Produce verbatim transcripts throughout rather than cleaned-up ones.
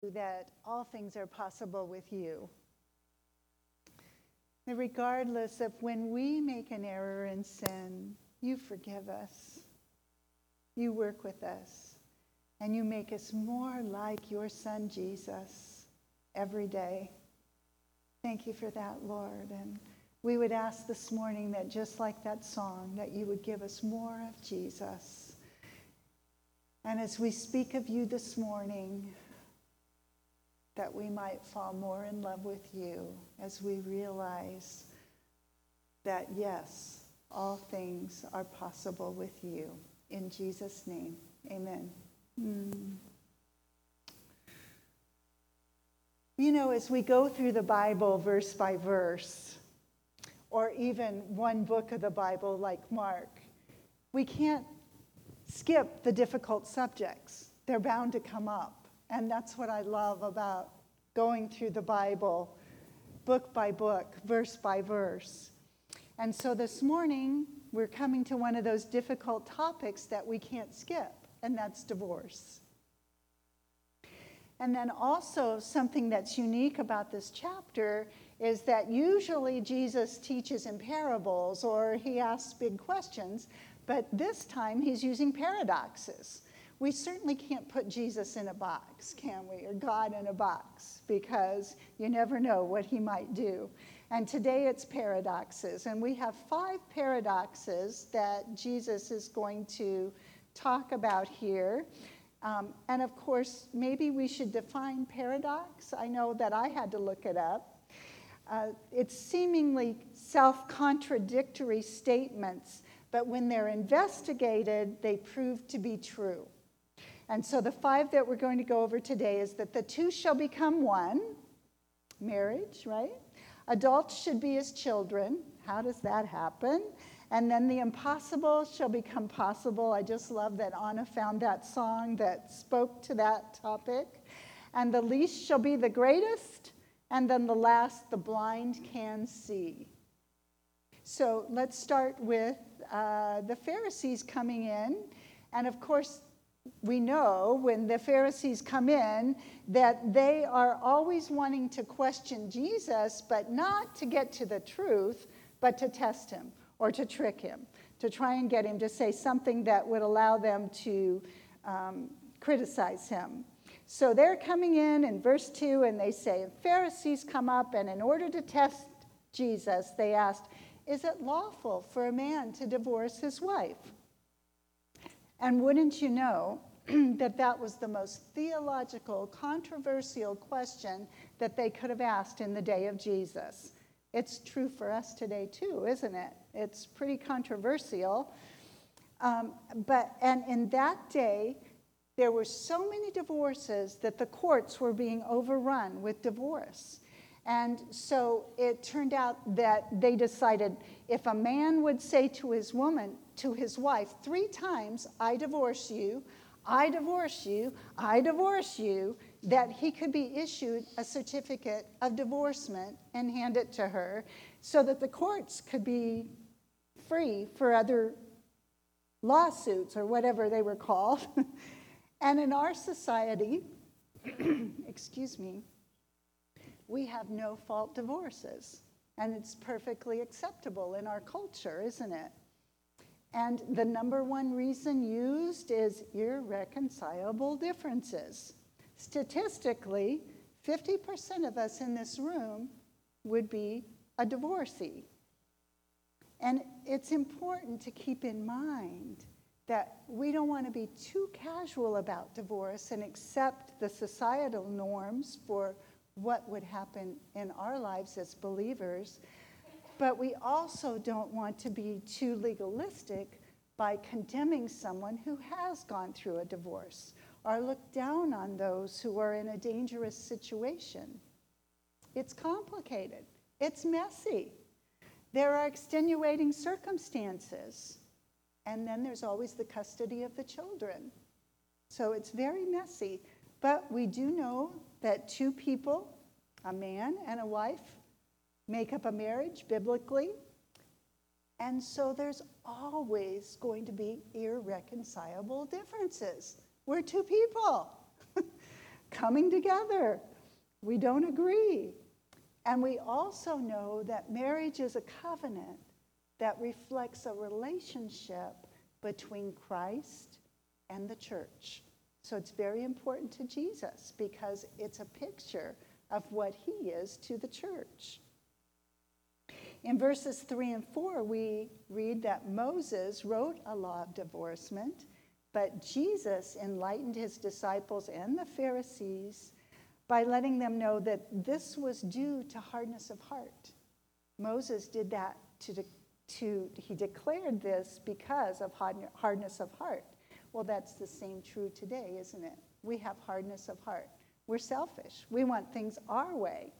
that all things are possible with you. And regardless of when we make an error and sin, you forgive us. You work with us. And you make us more like your Son, Jesus, every day. Thank you for that, Lord. And we would ask this morning that just like that song, that you would give us more of Jesus. And as we speak of you this morning, that we might fall more in love with you as we realize that, yes, all things are possible with you. In Jesus' name, amen. Mm. You know, as we go through the Bible verse by verse, or even one book of the Bible like Mark, we can't skip the difficult subjects. They're bound to come up. And that's what I love about going through the Bible, book by book, verse by verse. And so this morning, we're coming to one of those difficult topics that we can't skip, and that's divorce. And then also something that's unique about this chapter is that usually Jesus teaches in parables or he asks big questions, but this time he's using paradoxes. We certainly can't put Jesus in a box, can we, or God in a box, because you never know what he might do. And today it's paradoxes, and we have five paradoxes that Jesus is going to talk about here. Um, and of course, maybe we should define paradox. I know that I had to look it up. Uh, it's seemingly self-contradictory statements, but when they're investigated, they prove to be true. And so the five that we're going to go over today is that the two shall become one, marriage, right? Adults should be as children. How does that happen? And then the impossible shall become possible. I just love that Anna found that song that spoke to that topic. And the least shall be the greatest. And then the last, the blind can see. So let's start with uh, the Pharisees coming in. And of course, we know when the Pharisees come in that they are always wanting to question Jesus, but not to get to the truth, but to test him or to trick him, to try and get him to say something that would allow them to um, criticize him. So they're coming in in verse two, and they say, Pharisees come up, and in order to test Jesus, they asked, is it lawful for a man to divorce his wife? And wouldn't you know that that was the most theological, controversial question that they could have asked in the day of Jesus. It's true for us today too, isn't it? It's pretty controversial. Um, but and in that day, there were so many divorces that the courts were being overrun with divorce. And so it turned out that they decided if a man would say to his woman, to his wife, three times, I divorce you, I divorce you, I divorce you, that he could be issued a certificate of divorcement and hand it to her so that the courts could be free for other lawsuits or whatever they were called. And in our society, excuse me, we have no-fault divorces. And it's perfectly acceptable in our culture, isn't it? And the number one reason used is irreconcilable differences. Statistically, fifty percent of us in this room would be a divorcee. And it's important to keep in mind that we don't want to be too casual about divorce and accept the societal norms for what would happen in our lives as believers. But we also don't want to be too legalistic by condemning someone who has gone through a divorce or look down on those who are in a dangerous situation. It's complicated. It's messy. There are extenuating circumstances. And then there's always the custody of the children. So it's very messy. But we do know that two people, a man and a wife, make up a marriage biblically. And so there's always going to be irreconcilable differences. We're two people. coming together. We don't agree. And we also know that marriage is a covenant that reflects a relationship between Christ and the church. So it's very important to Jesus because it's a picture of what he is to the church. In verses three and four, we read that Moses wrote a law of divorcement, but Jesus enlightened his disciples and the Pharisees by letting them know that this was due to hardness of heart. Moses did that to, de- to he declared this because of hardness of heart. Well, that's the same true today, isn't it? We have hardness of heart. We're selfish. We want things our way.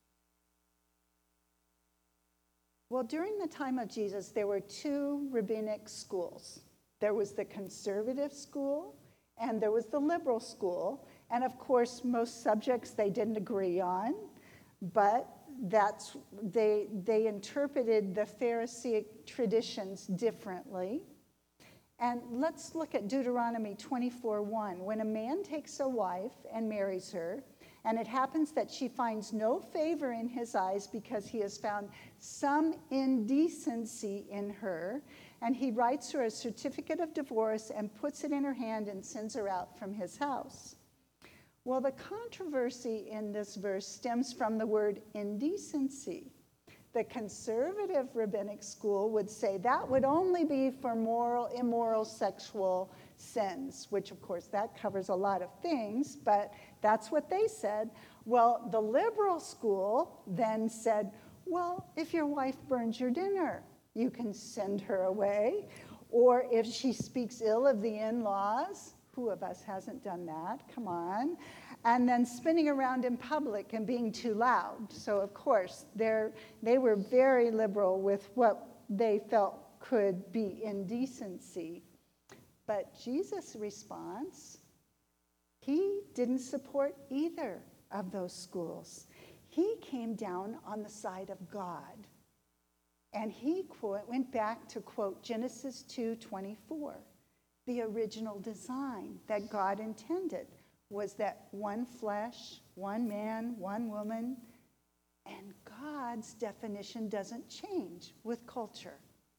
Well, during the time of Jesus, there were two rabbinic schools. There was the conservative school, and there was the liberal school. And of course, most subjects they didn't agree on, but that's they they interpreted the Pharisaic traditions differently. And let's look at Deuteronomy twenty-four one. When a man takes a wife and marries her, and it happens that she finds no favor in his eyes because he has found some indecency in her, and he writes her a certificate of divorce and puts it in her hand and sends her out from his house. Well, the controversy in this verse stems from the word indecency. The conservative rabbinic school would say that would only be for moral, immoral sexual sins, which of course that covers a lot of things, but that's what they said. Well, the liberal school then said, well, if your wife burns your dinner, you can send her away. Or if she speaks ill of the in-laws, who of us hasn't done that? Come on. And then spinning around in public and being too loud. So, of course, they were very liberal with what they felt could be indecency. But Jesus' response, he didn't support either of those schools. He came down on the side of God. And he quote, went back to quote Genesis two twenty-four. The original design that God intended was that one flesh, one man, one woman, and God's definition doesn't change with culture.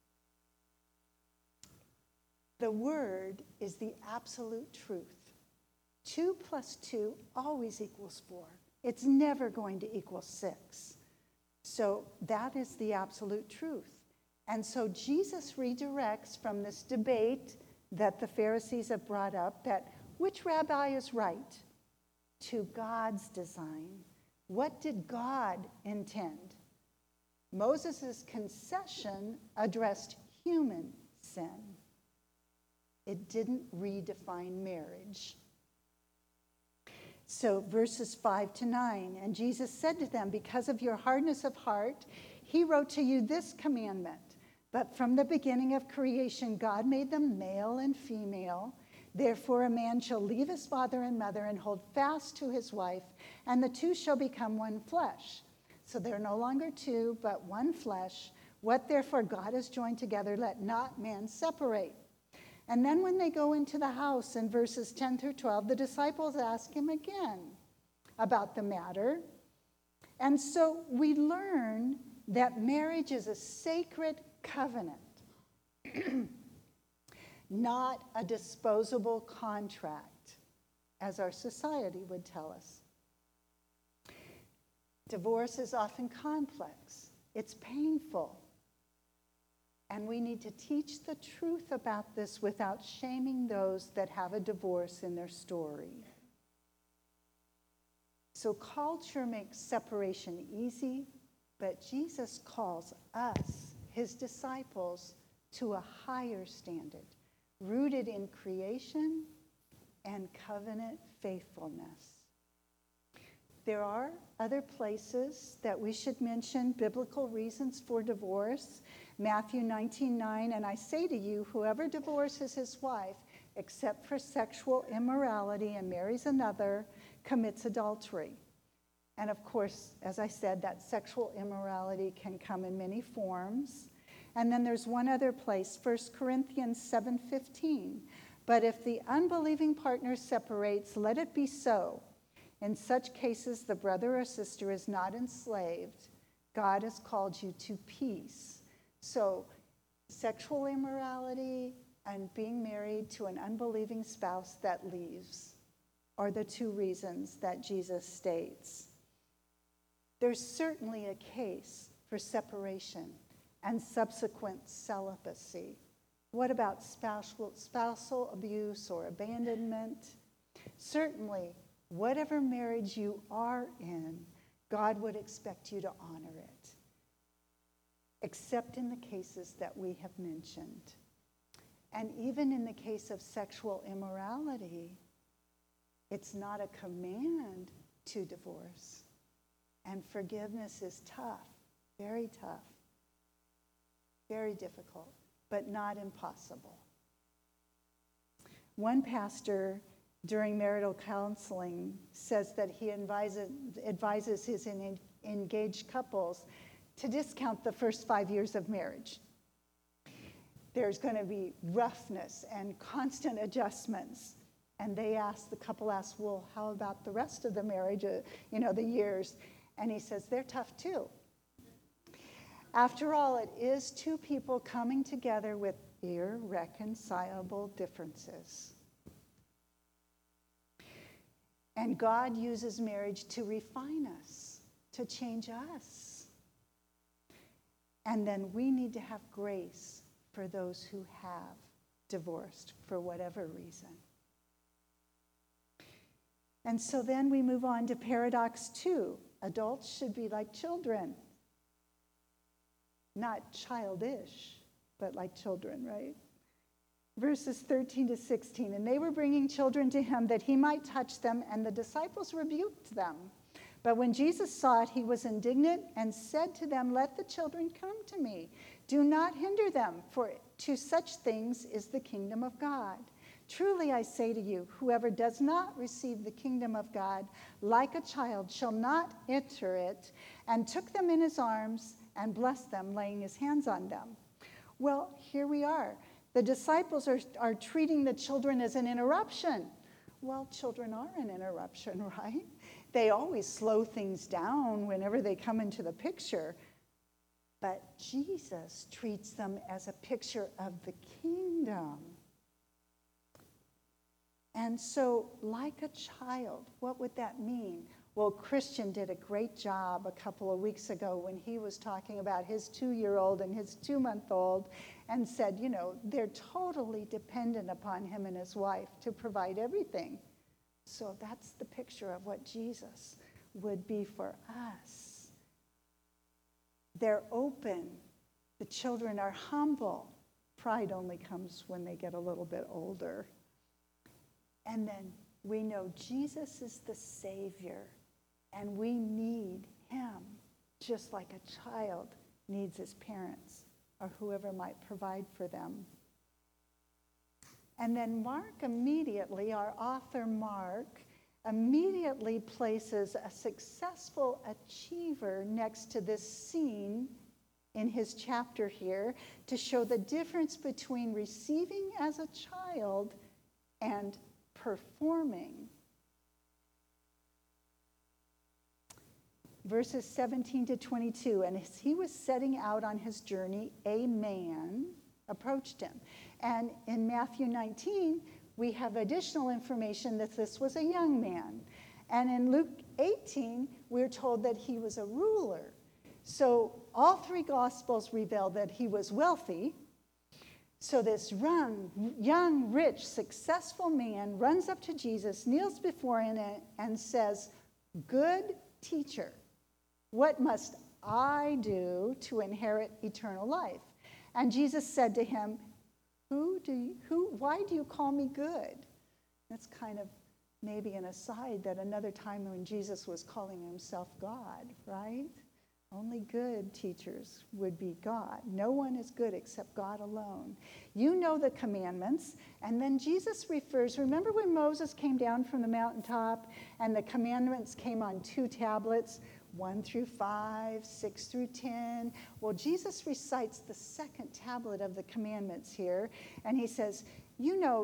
The word is the absolute truth. Two plus two always equals four. It's never going to equal six. So that is the absolute truth. And so Jesus redirects from this debate that the Pharisees have brought up, that which rabbi is right, to God's design. What did God intend? Moses' concession addressed human sin. It didn't redefine marriage. So verses five to nine, and Jesus said to them, because of your hardness of heart, he wrote to you this commandment. But from the beginning of creation, God made them male and female. Therefore, a man shall leave his father and mother and hold fast to his wife, and the two shall become one flesh. So they're no longer two, but one flesh. What therefore God has joined together, let not man separate. And then when they go into the house in verses ten through twelve, the disciples ask him again about the matter. And so we learn that marriage is a sacred covenant, not a disposable contract, as our society would tell us. Divorce is often complex. It's painful. And we need to teach the truth about this without shaming those that have a divorce in their story. So culture makes separation easy, but Jesus calls us, his disciples, to a higher standard, rooted in creation and covenant faithfulness. There are other places that we should mention biblical reasons for divorce. Matthew nineteen nine, and I say to you, whoever divorces his wife, except for sexual immorality, and marries another, commits adultery. And of course, as I said, that sexual immorality can come in many forms. And then there's one other place, First Corinthians seven fifteen. But if the unbelieving partner separates, let it be so. In such cases, the brother or sister is not enslaved. God has called you to peace. So, sexual immorality and being married to an unbelieving spouse that leaves are the two reasons that Jesus states. There's certainly a case for separation and subsequent celibacy. What about spousal, spousal abuse or abandonment? Certainly, whatever marriage you are in, God would expect you to honor it, except in the cases that we have mentioned. And even in the case of sexual immorality, it's not a command to divorce. And forgiveness is tough, very tough, very difficult, but not impossible. One pastor during marital counseling says that he advises, advises his en- engaged couples to discount the first five years of marriage. There's going to be roughness and constant adjustments. And they ask, the couple asks, well, how about the rest of the marriage, uh, you know, the years? And he says, they're tough too. After all, it is two people coming together with irreconcilable differences. And God uses marriage to refine us, to change us. And then we need to have grace for those who have divorced for whatever reason. And so then we move on to paradox two. Adults should be like children. Not childish, but like children, right? Verses thirteen to sixteen. And they were bringing children to him that he might touch them, and the disciples rebuked them. But when Jesus saw it, he was indignant and said to them, let the children come to me. Do not hinder them, for to such things is the kingdom of God. Truly I say to you, whoever does not receive the kingdom of God like a child shall not enter it, and took them in his arms and blessed them, laying his hands on them. Well, here we are. The disciples are, are treating the children as an interruption. Well, children are an interruption, right? They always slow things down whenever they come into the picture. But Jesus treats them as a picture of the kingdom. And so, like a child, what would that mean? Well, Christian did a great job a couple of weeks ago when he was talking about his two-year-old and his two-month-old and said, you know, they're totally dependent upon him and his wife to provide everything. So that's the picture of what Jesus would be for us. They're open. The children are humble. Pride only comes when they get a little bit older. And then we know Jesus is the Savior, and we need him just like a child needs his parents or whoever might provide for them. And then Mark immediately, our author Mark, immediately places a successful achiever next to this scene in his chapter here to show the difference between receiving as a child and performing. Verses seventeen to twenty-two, and as he was setting out on his journey, a man approached him. And in Matthew nineteen, we have additional information that this was a young man. And in Luke eighteen, we're told that he was a ruler. So all three Gospels reveal that he was wealthy. So this young, young, rich, successful man runs up to Jesus, kneels before him, and says, "Good teacher, what must I do to inherit eternal life?" And Jesus said to him, Who do you, who, why do you call me good? That's kind of maybe an aside that another time when Jesus was calling himself God, right? Only good teachers would be God. No one is good except God alone. You know the commandments. And then Jesus refers, remember when Moses came down from the mountaintop and the commandments came on two tablets, one through five, six through ten. Well, Jesus recites the second tablet of the commandments here, and he says, you know,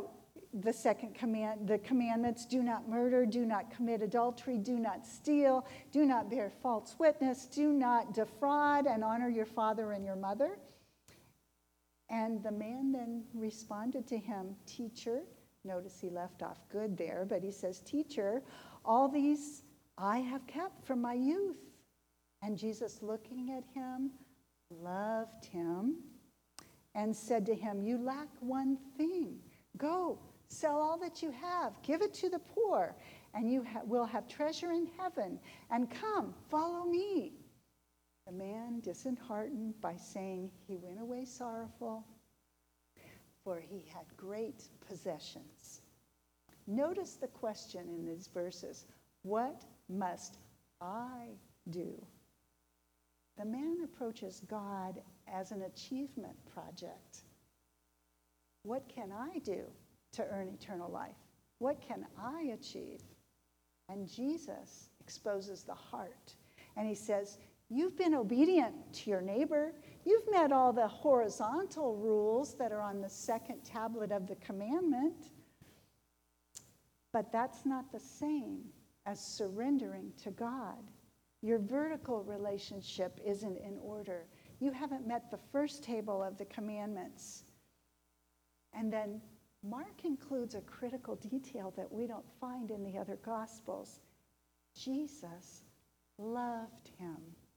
the second command, the commandments: do not murder, do not commit adultery, do not steal, do not bear false witness, do not defraud, and honor your father and your mother. And the man then responded to him, teacher, notice he left off good there, but he says, teacher, all these I have kept from my youth. And Jesus, looking at him, loved him and said to him, you lack one thing. Go, sell all that you have, give it to the poor, and you ha- will have treasure in heaven. And come, follow me. The man, disheartened by saying he went away sorrowful, for he had great possessions. Notice the question in these verses: what must I do? The man approaches God as an achievement project. What can I do to earn eternal life? What can I achieve? And Jesus exposes the heart. And he says, you've been obedient to your neighbor. You've met all the horizontal rules that are on the second tablet of the commandment. But that's not the same as surrendering to God. Your vertical relationship isn't in order. You haven't met the first table of the commandments. And then Mark includes a critical detail that we don't find in the other Gospels. Jesus loved him.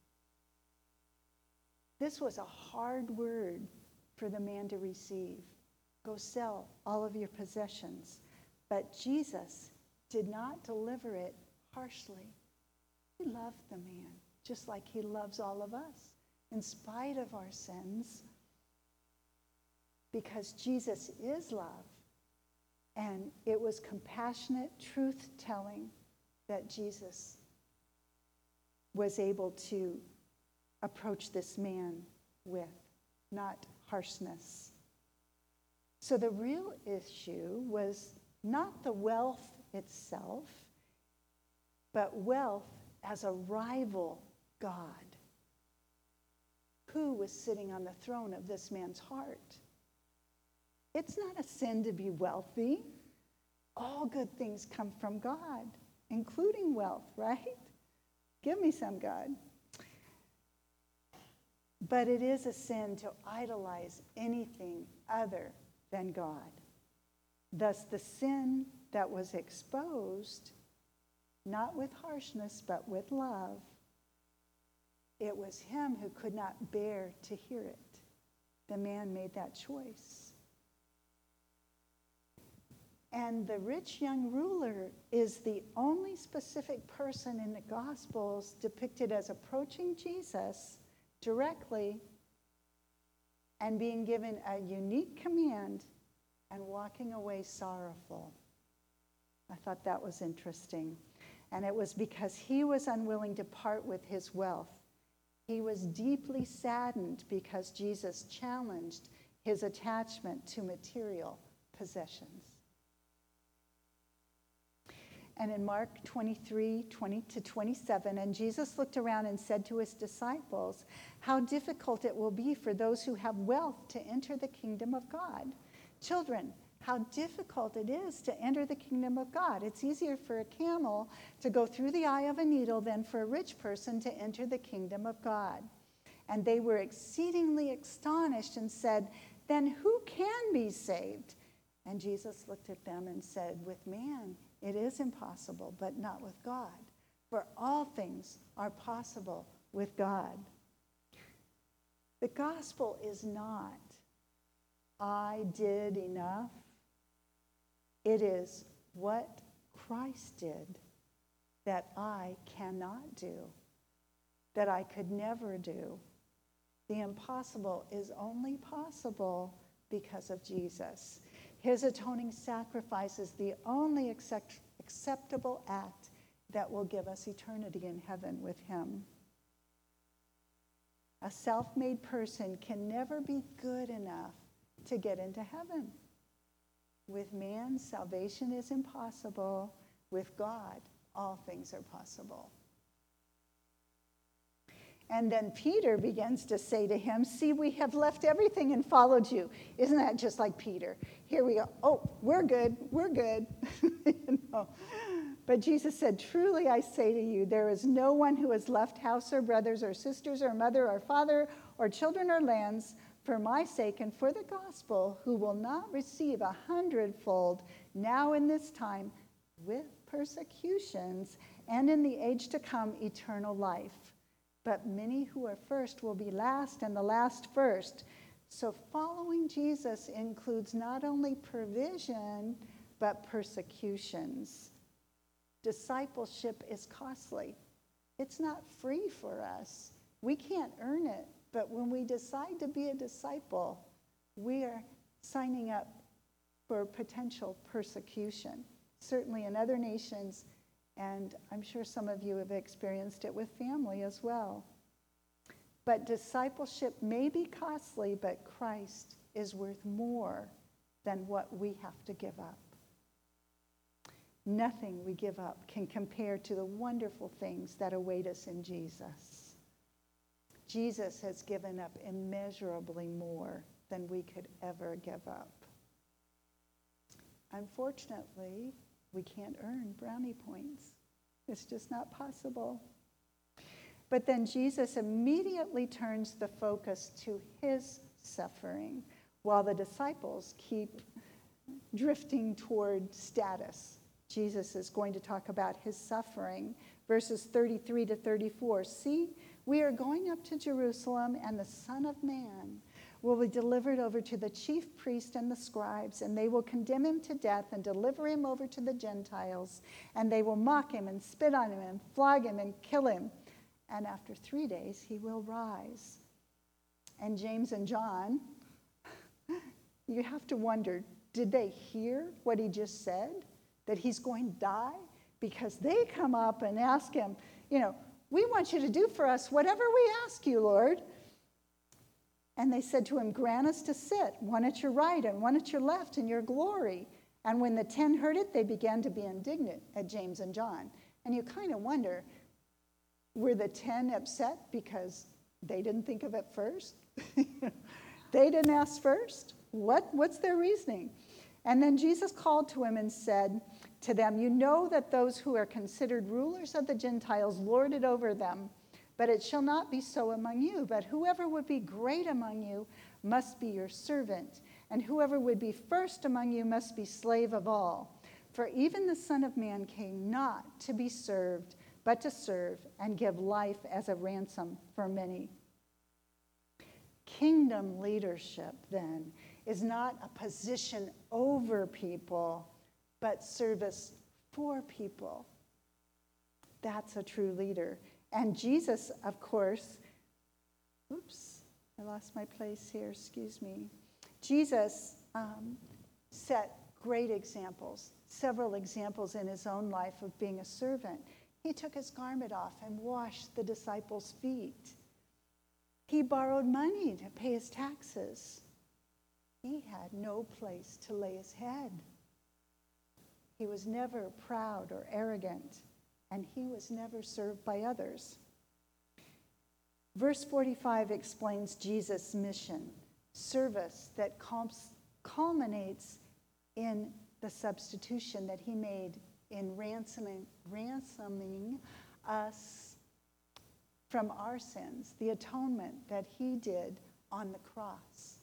This was a hard word for the man to receive. Go sell all of your possessions. But Jesus did not deliver it harshly. He loved the man, just like he loves all of us, in spite of our sins, because Jesus is love. And it was compassionate truth-telling that Jesus was able to approach this man with, not harshness. So the real issue was not the wealth itself, but wealth as a rival God. Who was sitting on the throne of this man's heart? It's not a sin to be wealthy. All good things come from God, including wealth, right? Give me some, God. But it is a sin to idolize anything other than God. Thus, the sin that was exposed, not with harshness, but with love, it was him who could not bear to hear it. The man made that choice. And the rich young ruler is the only specific person in the Gospels depicted as approaching Jesus directly and being given a unique command and walking away sorrowful. I thought that was interesting. And it was because he was unwilling to part with his wealth. He was deeply saddened because Jesus challenged his attachment to material possessions. And in Mark twenty-three, twenty to twenty-seven, and Jesus looked around and said to his disciples, how difficult it will be for those who have wealth to enter the kingdom of God. Children, how difficult it is to enter the kingdom of God. It's easier for a camel to go through the eye of a needle than for a rich person to enter the kingdom of God. And they were exceedingly astonished and said, then who can be saved? And Jesus looked at them and said, with man it is impossible, but not with God. For all things are possible with God. The gospel is not, I did enough. It is what Christ did that I cannot do, that I could never do. The impossible is only possible because of Jesus. His atoning sacrifice is the only accept- acceptable act that will give us eternity in heaven with him. A self-made person can never be good enough to get into heaven. With man, salvation is impossible. With God, all things are possible. And then Peter begins to say to him, see, we have left everything and followed you. Isn't that just like Peter? Here we go. Oh, we're good. We're good. You know? But Jesus said, truly I say to you, there is no one who has left house or brothers or sisters or mother or father or children or lands for my sake and for the gospel who will not receive a hundredfold now in this time with persecutions and in the age to come eternal life. But many who are first will be last, and the last first. So following Jesus includes not only provision, but persecutions. Discipleship is costly. It's not free for us. We can't earn it. But when we decide to be a disciple, we are signing up for potential persecution. Certainly in other nations, and I'm sure some of you have experienced it with family as well. But discipleship may be costly, but Christ is worth more than what we have to give up. Nothing we give up can compare to the wonderful things that await us in Jesus. Jesus has given up immeasurably more than we could ever give up. Unfortunately, we can't earn brownie points. It's just not possible. But then Jesus immediately turns the focus to his suffering, while the disciples keep drifting toward status. Jesus is going to talk about his suffering, verses thirty-three to thirty-four. See, we are going up to Jerusalem, and the Son of Man will be delivered over to the chief priests and the scribes, and they will condemn him to death and deliver him over to the Gentiles, and they will mock him and spit on him and flog him and kill him. And after three days, he will rise. And James and John, you have to wonder, did they hear what he just said? That he's going to die? Because they come up and ask him, you know, we want you to do for us whatever we ask you, Lord. And they said to him, grant us to sit, one at your right and one at your left in your glory. And when the ten heard it, they began to be indignant at James and John. And you kind of wonder, were the ten upset because they didn't think of it first? They didn't ask first? What? What's their reasoning? And then Jesus called to him and said to them, you know that those who are considered rulers of the Gentiles lord it over them, but it shall not be so among you. But whoever would be great among you must be your servant, and whoever would be first among you must be slave of all. For even the Son of Man came not to be served, but to serve and give life as a ransom for many. Kingdom leadership, then, is not a position over people, but service for people. That's a true leader. And Jesus, of course, oops, I lost my place here, excuse me. Jesus um, set great examples, several examples in his own life of being a servant. He took his garment off and washed the disciples' feet. He borrowed money to pay his taxes. He had no place to lay his head. He was never proud or arrogant, and he was never served by others. Verse forty-five explains Jesus' mission, service that culminates in the substitution that he made in ransoming, ransoming us from our sins, the atonement that he did on the cross.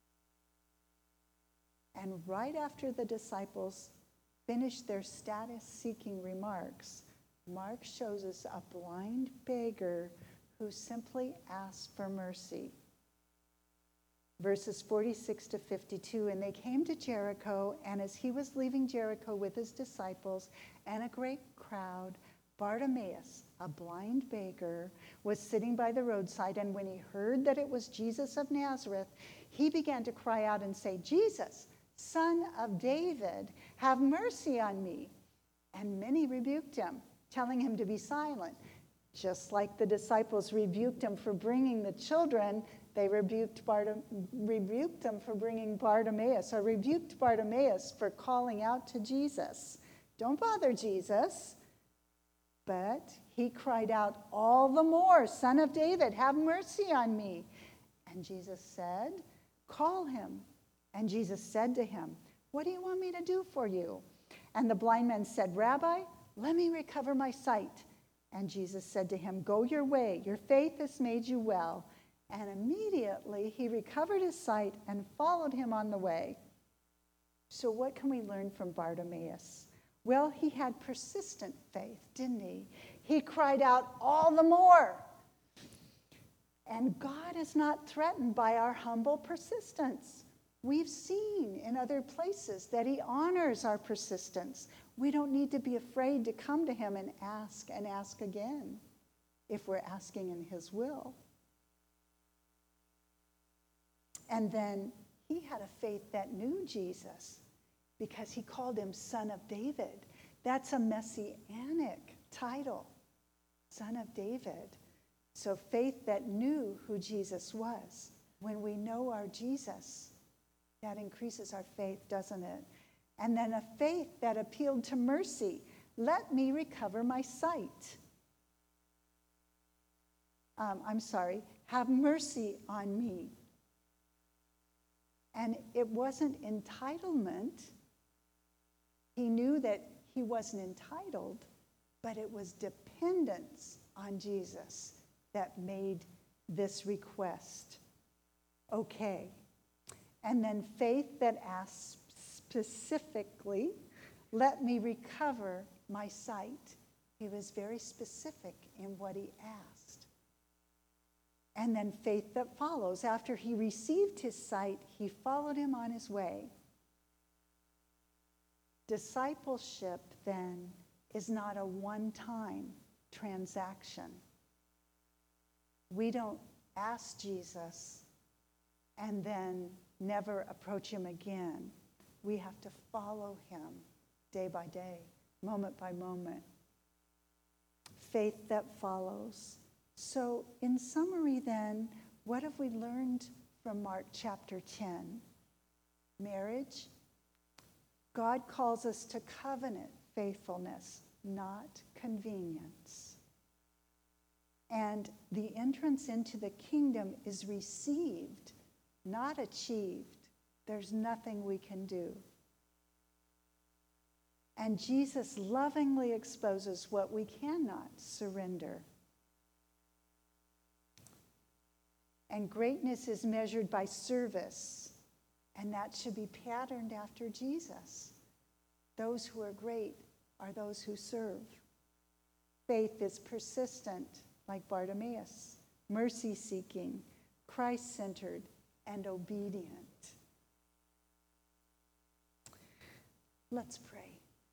And right after the disciples finished their status-seeking remarks, Mark shows us a blind beggar who simply asked for mercy. Verses forty-six to fifty-two, and they came to Jericho, and as he was leaving Jericho with his disciples and a great crowd, Bartimaeus, a blind beggar, was sitting by the roadside, and when he heard that it was Jesus of Nazareth, he began to cry out and say, Jesus, Son of David, have mercy on me. And many rebuked him, telling him to be silent. Just like the disciples rebuked him for bringing the children, they rebuked, Bartim- rebuked him for bringing Bartimaeus, or rebuked Bartimaeus for calling out to Jesus. Don't bother Jesus. But He cried out all the more, "Son of David, have mercy on me." And Jesus said, "Call him." And Jesus said to him, "What do you want me to do for you?" And the blind man said, "Rabbi, let me recover my sight." And Jesus said to him, "Go your way, your faith has made you well." And immediately he recovered his sight and followed him on the way. So what can we learn from Bartimaeus? Well, he had persistent faith, didn't he? He cried out all the more. And God is not threatened by our humble persistence. We've seen in other places that he honors our persistence. We don't need to be afraid to come to him and ask and ask again if we're asking in his will. And then he had a faith that knew Jesus because he called him Son of David. That's a messianic title, Son of David. So faith that knew who Jesus was. When we know our Jesus, that increases our faith, doesn't it? And then a faith that appealed to mercy. Let me recover my sight. Um, I'm sorry, have mercy on me. And it wasn't entitlement. He knew that he wasn't entitled, but it was dependence on Jesus that made this request okay. And then faith that asks specifically, let me recover my sight. He was very specific in what he asked. And then faith that follows. After he received his sight, he followed him on his way. Discipleship, then, is not a one-time transaction. We don't ask Jesus and then never approach him again. We have to follow him day by day, moment by moment. Faith that follows. So, in summary, then, what have we learned from Mark chapter ten? Marriage. God calls us to covenant faithfulness, not convenience. And the entrance into the kingdom is received, not achieved. There's nothing we can do. And Jesus lovingly exposes what we cannot surrender. And greatness is measured by service, and that should be patterned after Jesus. Those who are great are those who serve. Faith is persistent, like Bartimaeus, mercy-seeking, Christ-centered, and obedient. Let's pray.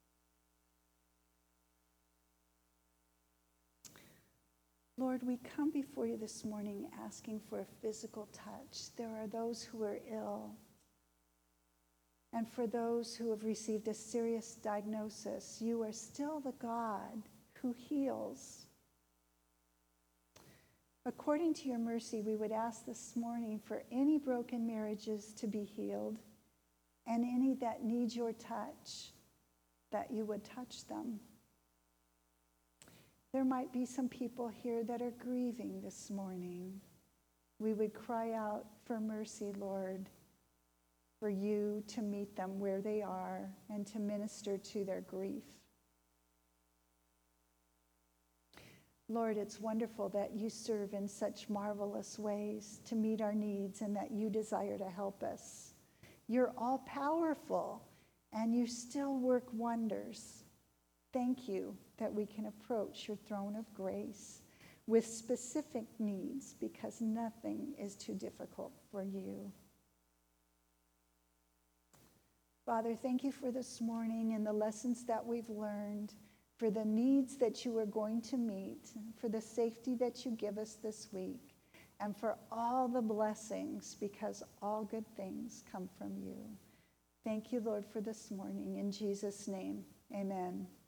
Lord, we come before you this morning asking for a physical touch. There are those who are ill. And for those who have received a serious diagnosis, you are still the God who heals. According to your mercy, we would ask this morning for any broken marriages to be healed and any that need your touch, that you would touch them. There might be some people here that are grieving this morning. We would cry out for mercy, Lord, for you to meet them where they are and to minister to their grief. Lord, it's wonderful that you serve in such marvelous ways to meet our needs and that you desire to help us. You're all powerful and you still work wonders. Thank you that we can approach your throne of grace with specific needs because nothing is too difficult for you. Father, thank you for this morning and the lessons that we've learned, for the needs that you are going to meet, for the safety that you give us this week, and for all the blessings, because all good things come from you. Thank you, Lord, for this morning. In Jesus' name, amen.